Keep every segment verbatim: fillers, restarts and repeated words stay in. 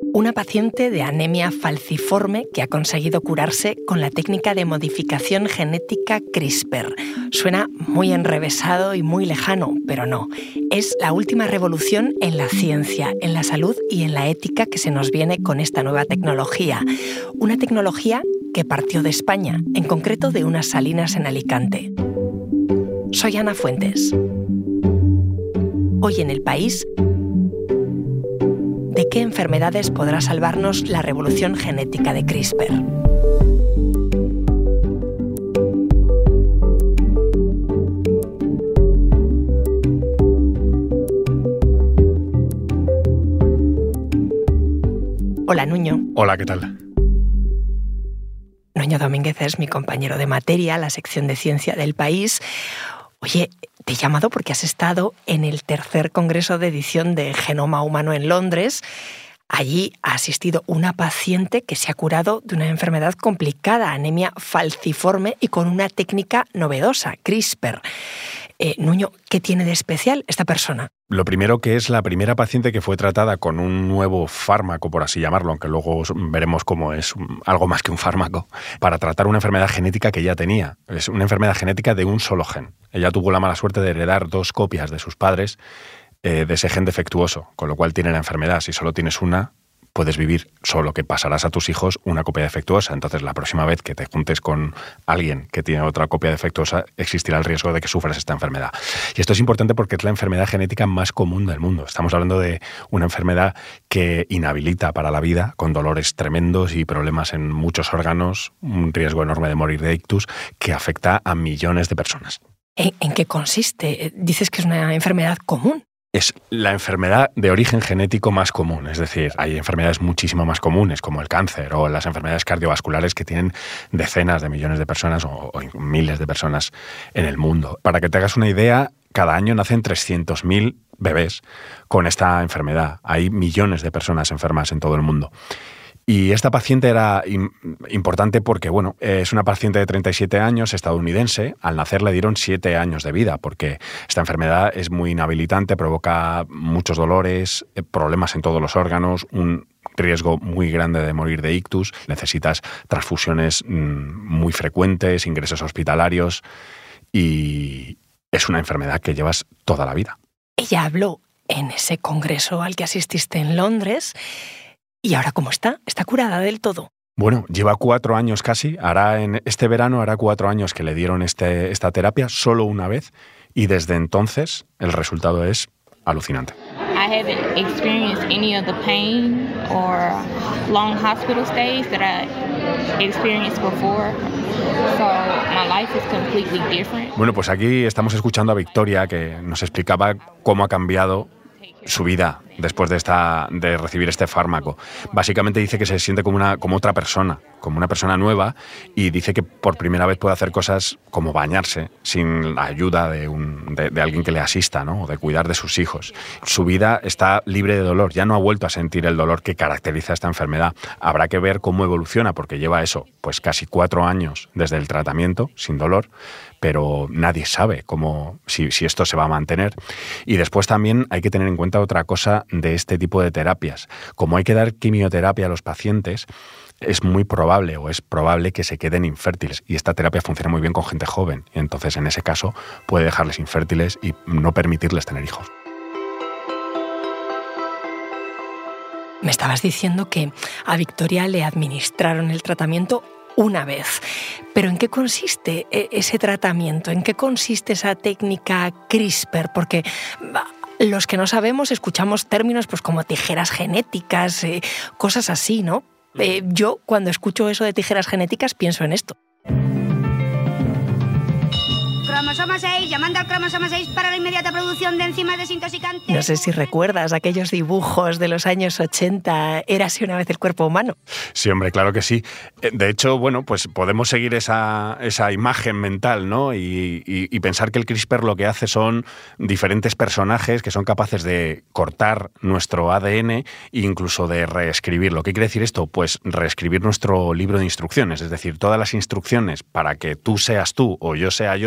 Una paciente de anemia falciforme que ha conseguido curarse con la técnica de modificación genética CRISPR. Suena muy enrevesado y muy lejano, pero no. Es la última revolución en la ciencia, en la salud y en la ética que se nos viene con esta nueva tecnología. Una tecnología que partió de España, en concreto de unas salinas en Alicante. Soy Ana Fuentes. Hoy en El País, ¿de qué enfermedades podrá salvarnos la revolución genética de CRISPR? Hola, Nuño. Hola, ¿qué tal? Nuño Domínguez es mi compañero de materia, la sección de ciencia del País. Oye, te he llamado porque has estado en el tercer congreso de edición de Genoma Humano en Londres. Allí ha asistido una paciente que se ha curado de una enfermedad complicada, anemia falciforme, y con una técnica novedosa, CRISPR. Eh, Nuño, ¿qué tiene de especial esta persona? Lo primero, que es la primera paciente que fue tratada con un nuevo fármaco, por así llamarlo, aunque luego veremos cómo es algo más que un fármaco, para tratar una enfermedad genética que ya tenía. Es una enfermedad genética de un solo gen. Ella tuvo la mala suerte de heredar dos copias de sus padres eh, de ese gen defectuoso, con lo cual tiene la enfermedad. Si solo tienes una, puedes vivir, solo que pasarás a tus hijos una copia defectuosa. Entonces, la próxima vez que te juntes con alguien que tiene otra copia defectuosa, existirá el riesgo de que sufras esta enfermedad. Y esto es importante porque es la enfermedad genética más común del mundo. Estamos hablando de una enfermedad que inhabilita para la vida, con dolores tremendos y problemas en muchos órganos, un riesgo enorme de morir de ictus, que afecta a millones de personas. ¿En, en qué consiste? Dices que es una enfermedad común. Es la enfermedad de origen genético más común, es decir, hay enfermedades muchísimo más comunes como el cáncer o las enfermedades cardiovasculares que tienen decenas de millones de personas o, o miles de personas en el mundo. Para que te hagas una idea, cada año nacen trescientos mil bebés con esta enfermedad. Hay millones de personas enfermas en todo el mundo. Y esta paciente era importante porque, bueno, es una paciente de treinta y siete años, estadounidense. Al nacer le dieron siete años de vida porque esta enfermedad es muy inhabilitante, provoca muchos dolores, problemas en todos los órganos, un riesgo muy grande de morir de ictus. Necesitas transfusiones muy frecuentes, ingresos hospitalarios y es una enfermedad que llevas toda la vida. Ella habló en ese congreso al que asististe en Londres. ¿Y ahora cómo está? ¿Está curada del todo? Bueno, lleva cuatro años casi. Hará en este verano hará cuatro años que le dieron este, esta terapia solo una vez y desde entonces el resultado es alucinante. I haven't experienced any of the pain or long hospital stays that I experienced before. So my life is completely different. Bueno, pues aquí estamos escuchando a Victoria que nos explicaba cómo ha cambiado su vida después de esta de recibir este fármaco. Básicamente dice que se siente como una como otra persona, como una persona nueva, y dice que por primera vez puede hacer cosas como bañarse sin la ayuda de, un, de, de alguien que le asista, ¿no? O de cuidar de sus hijos. Su vida está libre de dolor, ya no ha vuelto a sentir el dolor que caracteriza esta enfermedad. Habrá que ver cómo evoluciona, porque lleva eso, pues casi cuatro años desde el tratamiento sin dolor, pero nadie sabe cómo, si, si esto se va a mantener. Y después también hay que tener en cuenta otra cosa de este tipo de terapias. Como hay que dar quimioterapia a los pacientes, es muy probable o es probable que se queden infértiles. Y esta terapia funciona muy bien con gente joven. Y entonces, en ese caso, puede dejarles infértiles y no permitirles tener hijos. Me estabas diciendo que a Victoria le administraron el tratamiento una vez. ¿Pero en qué consiste ese tratamiento? ¿En qué consiste esa técnica CRISPR? Porque los que no sabemos escuchamos términos pues, como tijeras genéticas, eh, cosas así, ¿no? Eh, yo, cuando escucho eso de tijeras genéticas, pienso en esto. Cromosoma seis, llamando al cromosoma seis para la inmediata producción de enzimas desintoxicantes. No sé si recuerdas aquellos dibujos de los años ochenta, Érase una vez el cuerpo humano. Sí, hombre, claro que sí. De hecho, bueno, pues podemos seguir esa, esa imagen mental, ¿no? Y, y, y pensar que el CRISPR lo que hace son diferentes personajes que son capaces de cortar nuestro A D N e incluso de reescribirlo. ¿Qué quiere decir esto? Pues reescribir nuestro libro de instrucciones. Es decir, todas las instrucciones para que tú seas tú o yo sea yo están en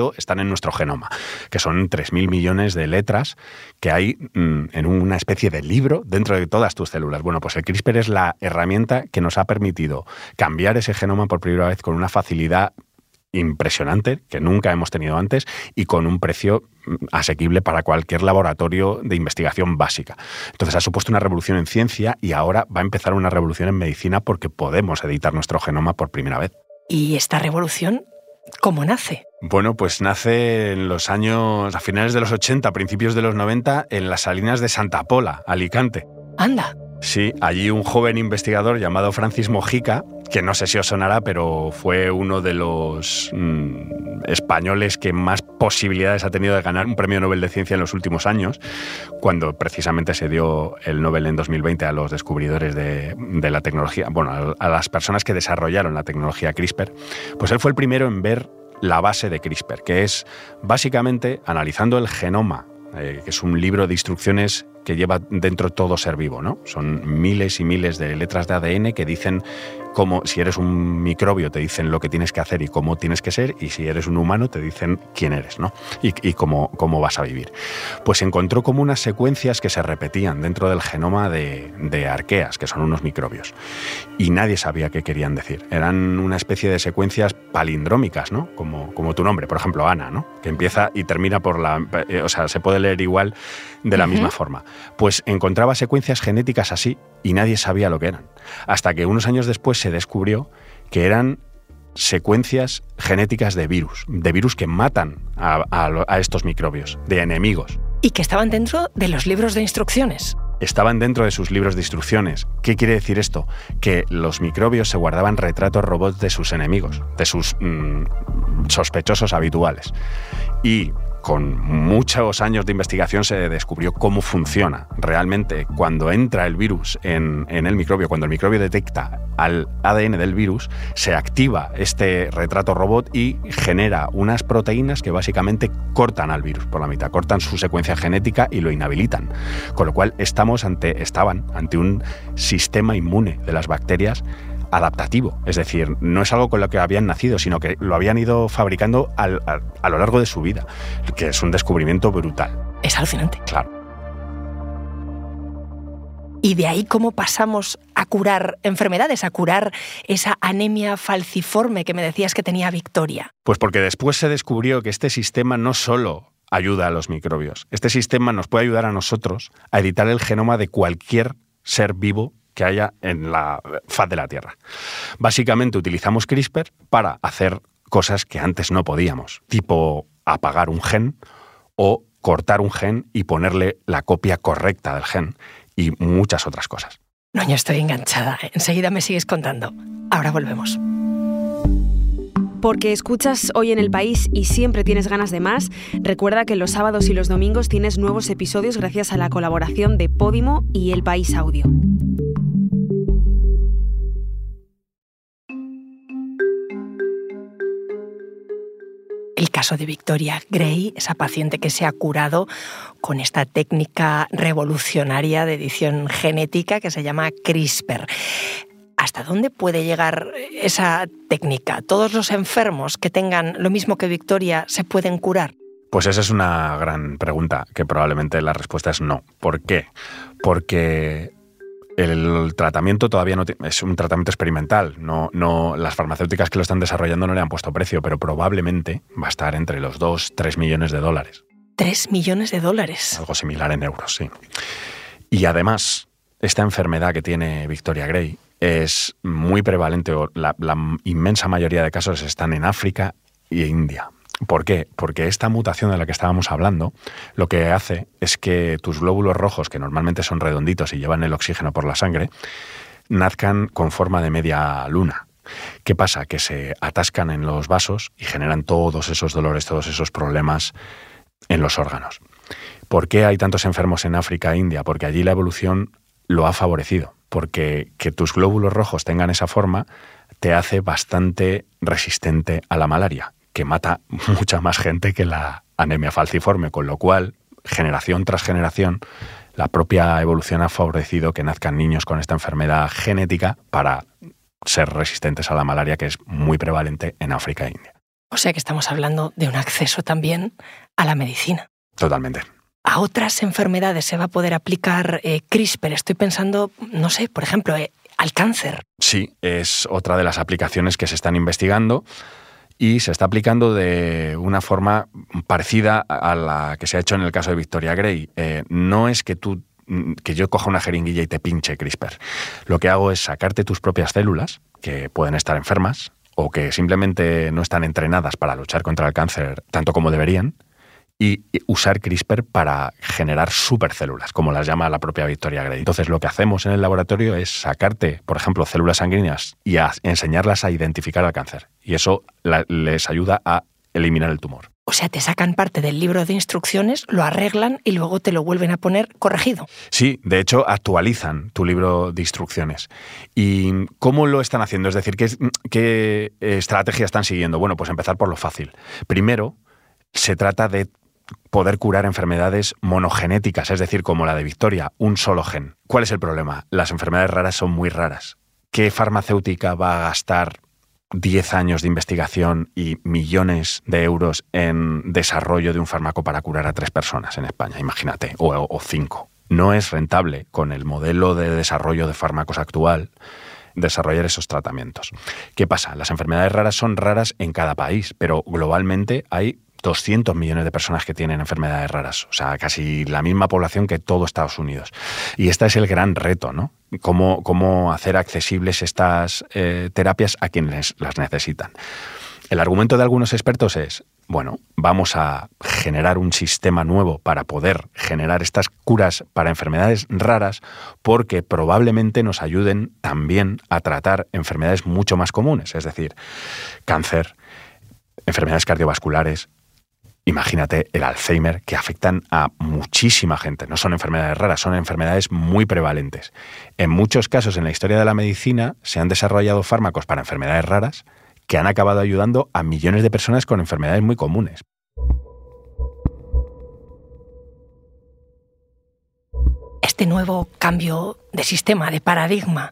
en nuestro genoma, que son tres mil millones de letras que hay mm, en una especie de libro dentro de todas tus células. Bueno, pues el CRISPR es la herramienta que nos ha permitido cambiar ese genoma por primera vez con una facilidad impresionante que nunca hemos tenido antes y con un precio asequible para cualquier laboratorio de investigación básica. Entonces ha supuesto una revolución en ciencia y ahora va a empezar una revolución en medicina porque podemos editar nuestro genoma por primera vez. ¿Y esta revolución cómo nace? Bueno, pues nace en los años, a finales de los ochenta, principios de los noventa, en las Salinas de Santa Pola, Alicante. Anda. Sí, allí un joven investigador llamado Francis Mojica, que no sé si os sonará, pero fue uno de los mmm, españoles que más posibilidades ha tenido de ganar un premio Nobel de Ciencia en los últimos años, cuando precisamente se dio el Nobel en dos mil veinte a los descubridores de, de la tecnología, bueno, a, a las personas que desarrollaron la tecnología CRISPR. Pues él fue el primero en ver la base de CRISPR, que es básicamente analizando el genoma, eh, que es un libro de instrucciones que lleva dentro todo ser vivo, ¿no? Son miles y miles de letras de A D N que dicen cómo, si eres un microbio, te dicen lo que tienes que hacer y cómo tienes que ser, y si eres un humano, te dicen quién eres, ¿no? Y, y cómo, cómo vas a vivir. Pues encontró como unas secuencias que se repetían dentro del genoma de, de arqueas, que son unos microbios. Y nadie sabía qué querían decir. Eran una especie de secuencias palindrómicas, ¿no? Como, como tu nombre, por ejemplo, Ana, ¿no? Que empieza y termina por la... Eh, o sea, se puede leer igual de la uh-huh. misma forma. Pues encontraba secuencias genéticas así y nadie sabía lo que eran. Hasta que unos años después se descubrió que eran secuencias genéticas de virus, de virus que matan a, a, a estos microbios, de enemigos. Y que estaban dentro de los libros de instrucciones. Estaban dentro de sus libros de instrucciones. ¿Qué quiere decir esto? Que los microbios se guardaban retratos robots de sus enemigos, de sus mmm, sospechosos habituales. Y con muchos años de investigación se descubrió cómo funciona realmente cuando entra el virus en, en el microbio, cuando el microbio detecta al A D N del virus, se activa este retrato robot y genera unas proteínas que básicamente cortan al virus por la mitad, cortan su secuencia genética y lo inhabilitan. Con lo cual estamos ante, estaban ante un sistema inmune de las bacterias adaptativo, es decir, no es algo con lo que habían nacido, sino que lo habían ido fabricando al, a, a lo largo de su vida, que es un descubrimiento brutal. Es alucinante. Claro. Y de ahí cómo pasamos a curar enfermedades, a curar esa anemia falciforme que me decías que tenía Victoria. Pues porque después se descubrió que este sistema no solo ayuda a los microbios, este sistema nos puede ayudar a nosotros a editar el genoma de cualquier ser vivo que haya en la faz de la Tierra. Básicamente utilizamos CRISPR para hacer cosas que antes no podíamos, tipo apagar un gen o cortar un gen y ponerle la copia correcta del gen y muchas otras cosas. No, yo estoy enganchada. Enseguida me sigues contando. Ahora volvemos. Porque escuchas Hoy en el País y siempre tienes ganas de más, recuerda que los sábados y los domingos tienes nuevos episodios gracias a la colaboración de Podimo y El País Audio. El caso de Victoria Gray, esa paciente que se ha curado con esta técnica revolucionaria de edición genética que se llama CRISPR. ¿Hasta dónde puede llegar esa técnica? ¿Todos los enfermos que tengan lo mismo que Victoria se pueden curar? Pues esa es una gran pregunta, que probablemente la respuesta es no. ¿Por qué? Porque el tratamiento todavía no tiene, es un tratamiento experimental. No, no, las farmacéuticas que lo están desarrollando no le han puesto precio, pero probablemente va a estar entre los dos, tres millones de dólares. ¿Tres millones de dólares? Algo similar en euros, sí. Y además, esta enfermedad que tiene Victoria Gray es muy prevalente, o la, la inmensa mayoría de casos están en África e India. ¿Por qué? Porque esta mutación de la que estábamos hablando lo que hace es que tus glóbulos rojos, que normalmente son redonditos y llevan el oxígeno por la sangre, nazcan con forma de media luna. ¿Qué pasa? Que se atascan en los vasos y generan todos esos dolores, todos esos problemas en los órganos. ¿Por qué hay tantos enfermos en África e India? Porque allí la evolución lo ha favorecido. Porque que tus glóbulos rojos tengan esa forma te hace bastante resistente a la malaria, que mata mucha más gente que la anemia falciforme, con lo cual, generación tras generación, la propia evolución ha favorecido que nazcan niños con esta enfermedad genética para ser resistentes a la malaria, que es muy prevalente en África e India. O sea que estamos hablando de un acceso también a la medicina. Totalmente. ¿A otras enfermedades se va a poder aplicar eh, CRISPR? Estoy pensando, no sé, por ejemplo, eh, al cáncer. Sí, es otra de las aplicaciones que se están investigando y se está aplicando de una forma parecida a la que se ha hecho en el caso de Victoria Gray. Eh, no es que tú que yo coja una jeringuilla y te pinche CRISPR. Lo que hago es sacarte tus propias células, que pueden estar enfermas o que simplemente no están entrenadas para luchar contra el cáncer tanto como deberían, y usar CRISPR para generar supercélulas, como las llama la propia Victoria Gray. Entonces, lo que hacemos en el laboratorio es sacarte, por ejemplo, células sanguíneas y a enseñarlas a identificar al cáncer. Y eso la, les ayuda a eliminar el tumor. O sea, te sacan parte del libro de instrucciones, lo arreglan y luego te lo vuelven a poner corregido. Sí, de hecho, actualizan tu libro de instrucciones. ¿Y cómo lo están haciendo? Es decir, ¿qué, qué estrategia están siguiendo? Bueno, pues empezar por lo fácil. Primero, se trata de poder curar enfermedades monogenéticas, es decir, como la de Victoria, un solo gen. ¿Cuál es el problema? Las enfermedades raras son muy raras. ¿Qué farmacéutica va a gastar diez años de investigación y millones de euros en desarrollo de un fármaco para curar a tres personas en España? Imagínate, o, o cinco. No es rentable con el modelo de desarrollo de fármacos actual desarrollar esos tratamientos. ¿Qué pasa? Las enfermedades raras son raras en cada país, pero globalmente hay doscientos millones de personas que tienen enfermedades raras, o sea, casi la misma población que todo Estados Unidos. Y este es el gran reto, ¿no? Cómo, cómo hacer accesibles estas eh, terapias a quienes las necesitan. El argumento de algunos expertos es, bueno, vamos a generar un sistema nuevo para poder generar estas curas para enfermedades raras porque probablemente nos ayuden también a tratar enfermedades mucho más comunes, es decir, cáncer, enfermedades cardiovasculares. Imagínate el Alzheimer, que afectan a muchísima gente. No son enfermedades raras, son enfermedades muy prevalentes. En muchos casos en la historia de la medicina se han desarrollado fármacos para enfermedades raras que han acabado ayudando a millones de personas con enfermedades muy comunes. Este nuevo cambio de sistema, de paradigma,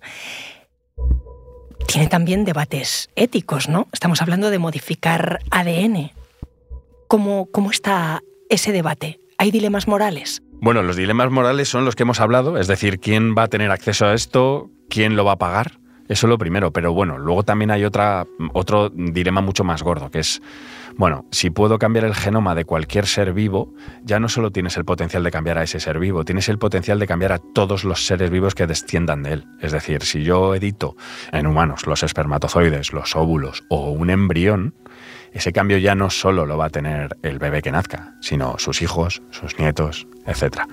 tiene también debates éticos, ¿no? Estamos hablando de modificar A D N. ¿Cómo, cómo está ese debate? ¿Hay dilemas morales? Bueno, los dilemas morales son los que hemos hablado, es decir, ¿quién va a tener acceso a esto? ¿Quién lo va a pagar? Eso es lo primero, pero bueno, luego también hay otra, otro dilema mucho más gordo, que es, bueno, si puedo cambiar el genoma de cualquier ser vivo, ya no solo tienes el potencial de cambiar a ese ser vivo, tienes el potencial de cambiar a todos los seres vivos que desciendan de él. Es decir, si yo edito en humanos los espermatozoides, los óvulos o un embrión, ese cambio ya no solo lo va a tener el bebé que nazca, sino sus hijos, sus nietos, etcétera.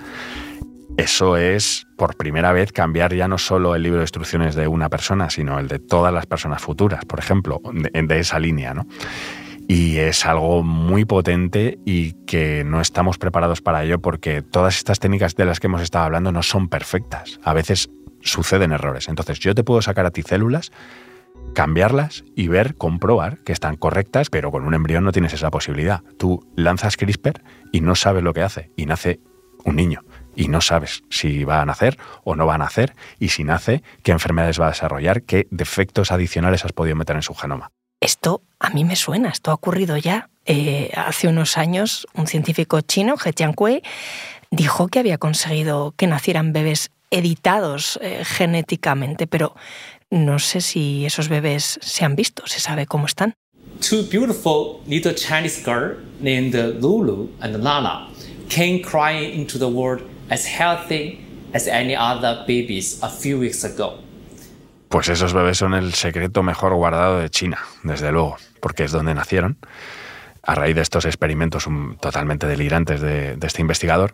Eso es, por primera vez, cambiar ya no solo el libro de instrucciones de una persona, sino el de todas las personas futuras, por ejemplo, de, de esa línea, ¿no? Y es algo muy potente y que no estamos preparados para ello porque todas estas técnicas de las que hemos estado hablando no son perfectas. A veces suceden errores. Entonces, yo te puedo sacar a ti células, cambiarlas y ver, comprobar que están correctas, pero con un embrión no tienes esa posibilidad. Tú lanzas CRISPR y no sabes lo que hace, y nace un niño. Y no sabes si va a nacer o no va a nacer, y si nace, qué enfermedades va a desarrollar, qué defectos adicionales has podido meter en su genoma. Esto a mí me suena, esto ha ocurrido ya. Eh, hace unos años, un científico chino, He Jiankui, dijo que había conseguido que nacieran bebés editados eh, genéticamente, pero no sé si esos bebés se han visto, se sabe cómo están. Two beautiful little Chinese girls named Lulu and Lala came crying into the world as healthy as any other babies a few weeks ago. Pues esos bebés son el secreto mejor guardado de China, desde luego, porque es donde nacieron, a raíz de estos experimentos um, totalmente delirantes de, de este investigador,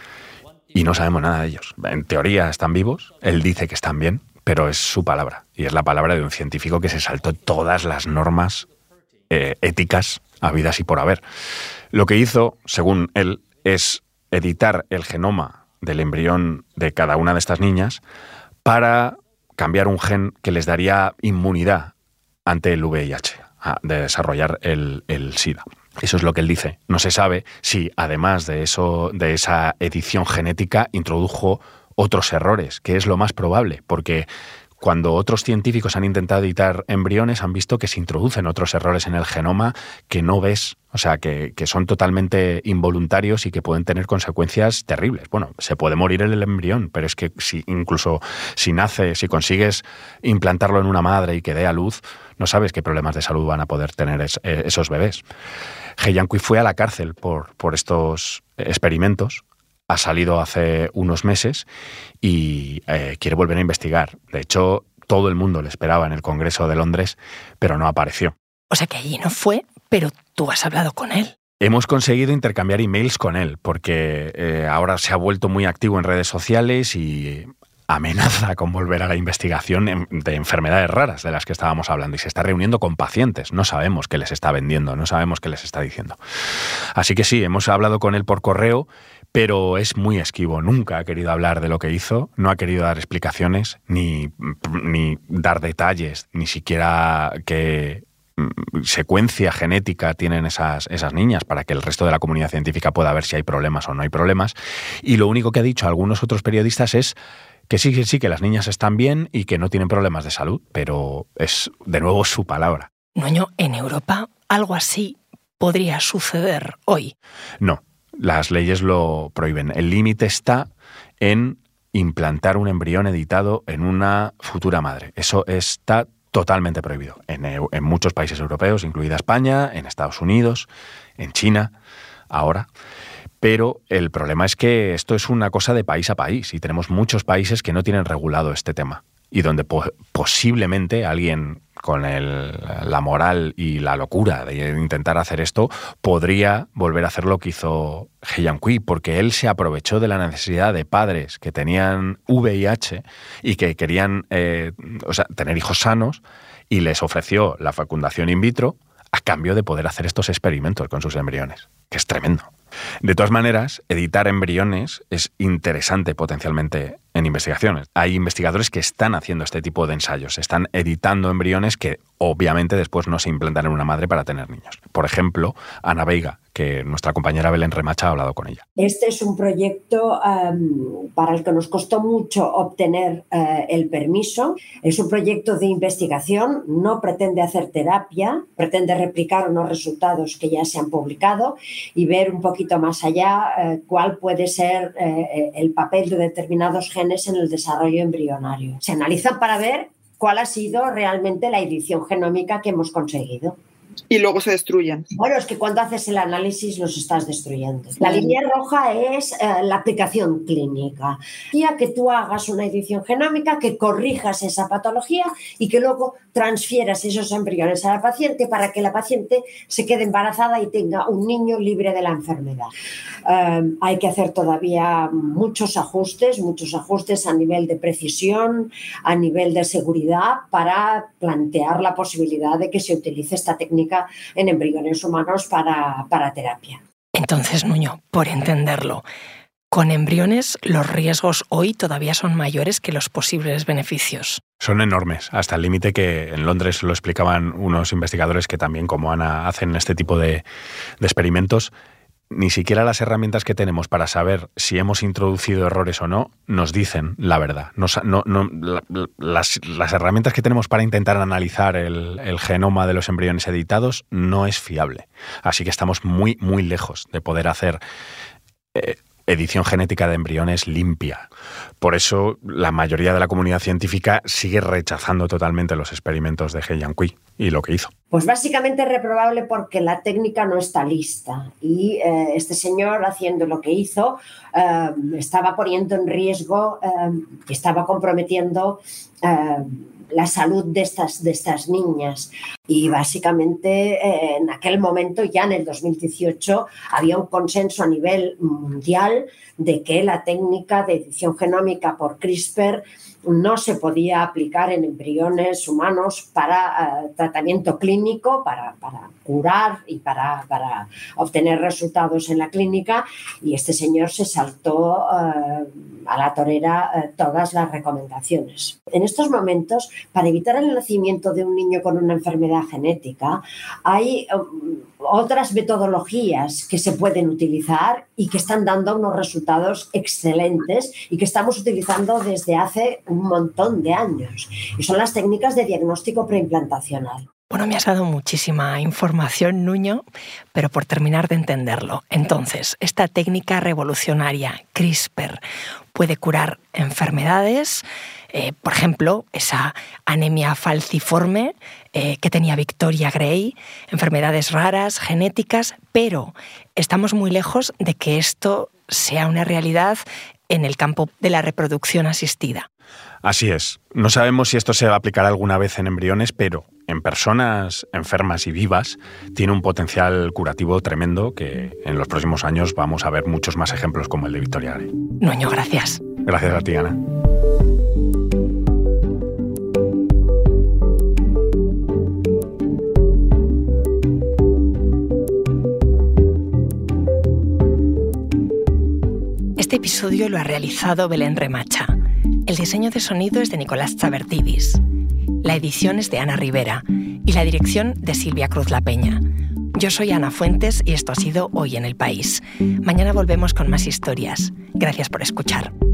y no sabemos nada de ellos. En teoría están vivos, él dice que están bien, pero es su palabra, y es la palabra de un científico que se saltó todas las normas eh, éticas habidas y por haber. Lo que hizo, según él, es editar el genoma del embrión de cada una de estas niñas para cambiar un gen que les daría inmunidad ante el V I H, de desarrollar el, el SIDA. Eso es lo que él dice. No se sabe si, además de eso, de esa edición genética, introdujo otros errores, que es lo más probable, porque cuando otros científicos han intentado editar embriones, han visto que se introducen otros errores en el genoma que no ves, o sea, que, que son totalmente involuntarios y que pueden tener consecuencias terribles. Bueno, se puede morir el embrión, pero es que si incluso si nace, si consigues implantarlo en una madre y que dé a luz, no sabes qué problemas de salud van a poder tener es, eh, esos bebés. He Jiankui fue a la cárcel por, por estos experimentos. Ha salido hace unos meses y eh, quiere volver a investigar. De hecho, todo el mundo le esperaba en el Congreso de Londres, pero no apareció. O sea que allí no fue, pero tú has hablado con él. Hemos conseguido intercambiar emails con él, porque eh, ahora se ha vuelto muy activo en redes sociales y amenaza con volver a la investigación de enfermedades raras de las que estábamos hablando, y se está reuniendo con pacientes. No sabemos qué les está vendiendo, no sabemos qué les está diciendo. Así que sí, hemos hablado con él por correo, pero es muy esquivo. Nunca ha querido hablar de lo que hizo, no ha querido dar explicaciones, ni, ni dar detalles, ni siquiera qué secuencia genética tienen esas, esas niñas para que el resto de la comunidad científica pueda ver si hay problemas o no hay problemas. Y lo único que ha dicho a algunos otros periodistas es que sí, que sí, que las niñas están bien y que no tienen problemas de salud, pero es de nuevo su palabra. Nuño, en Europa algo así podría suceder hoy. No. Las leyes lo prohíben. El límite está en implantar un embrión editado en una futura madre. Eso está totalmente prohibido en, en muchos países europeos, incluida España, en Estados Unidos, en China, ahora. Pero el problema es que esto es una cosa de país a país y tenemos muchos países que no tienen regulado este tema y donde po- posiblemente alguien con el, la moral y la locura de intentar hacer esto, podría volver a hacer lo que hizo He Jiankui, porque él se aprovechó de la necesidad de padres que tenían V I H y que querían eh, o sea, tener hijos sanos, y les ofreció la fecundación in vitro a cambio de poder hacer estos experimentos con sus embriones, que es tremendo. De todas maneras, editar embriones es interesante potencialmente en investigaciones. Hay investigadores que están haciendo este tipo de ensayos, están editando embriones que obviamente después no se implantan en una madre para tener niños. Por ejemplo, Ana Veiga, que nuestra compañera Belén Remacha ha hablado con ella. Este es un proyecto um, para el que nos costó mucho obtener uh, el permiso. Es un proyecto de investigación, no pretende hacer terapia, pretende replicar unos resultados que ya se han publicado y ver un poquito más allá uh, cuál puede ser uh, el papel de determinados genes en el desarrollo embrionario. Se analizan para ver cuál ha sido realmente la edición genómica que hemos conseguido. Y luego se destruyen. Bueno, es que cuando haces el análisis los estás destruyendo. La línea roja es eh, la aplicación clínica. Ya que tú hagas una edición genómica, que corrijas esa patología y que luego transfieras esos embriones a la paciente para que la paciente se quede embarazada y tenga un niño libre de la enfermedad. Eh, hay que hacer todavía muchos ajustes, muchos ajustes a nivel de precisión, a nivel de seguridad, para plantear la posibilidad de que se utilice esta técnica en embriones humanos para, para terapia. Entonces, Nuño, por entenderlo, con embriones los riesgos hoy todavía son mayores que los posibles beneficios. Son enormes, hasta el límite que en Londres lo explicaban unos investigadores que también, como Ana, hacen este tipo de, de experimentos. Ni siquiera las herramientas que tenemos para saber si hemos introducido errores o no nos dicen la verdad. Nos, no, no, la, las, las herramientas que tenemos para intentar analizar el, el genoma de los embriones editados no es fiable. Así que estamos muy, muy lejos de poder hacer eh, edición genética de embriones limpia. Por eso la mayoría de la comunidad científica sigue rechazando totalmente los experimentos de He Jiankui y lo que hizo. Pues básicamente es reprobable porque la técnica no está lista y eh, este señor, haciendo lo que hizo, eh, estaba poniendo en riesgo, eh, estaba comprometiendo eh, la salud de estas, de estas niñas. Y básicamente eh, en aquel momento, ya en el dos mil dieciocho, había un consenso a nivel mundial de que la técnica de edición genómica por CRISPR no se podía aplicar en embriones humanos para uh, tratamiento clínico, para, para curar y para, para obtener resultados en la clínica, y este señor se saltó uh, a la torera uh, todas las recomendaciones. En estos momentos, para evitar el nacimiento de un niño con una enfermedad genética, hay um, otras metodologías que se pueden utilizar y que están dando unos resultados excelentes y que estamos utilizando desde hace un montón de años. Y son las técnicas de diagnóstico preimplantacional. Bueno, me has dado muchísima información, Nuño, pero por terminar de entenderlo. Entonces, esta técnica revolucionaria, CRISPR, puede curar enfermedades, eh, por ejemplo, esa anemia falciforme eh, que tenía Victoria Gray, enfermedades raras, genéticas, pero estamos muy lejos de que esto sea una realidad en el campo de la reproducción asistida. Así es. No sabemos si esto se aplicará alguna vez en embriones, pero en personas enfermas y vivas tiene un potencial curativo tremendo que en los próximos años vamos a ver muchos más ejemplos como el de Victoria Gray. Nuño, gracias. Gracias a ti, Ana. Este episodio lo ha realizado Belén Remacha. El diseño de sonido es de Nicolás Chavertidis. La edición es de Ana Rivera y la dirección de Silvia Cruz La Peña. Yo soy Ana Fuentes y esto ha sido Hoy en el País. Mañana volvemos con más historias. Gracias por escuchar.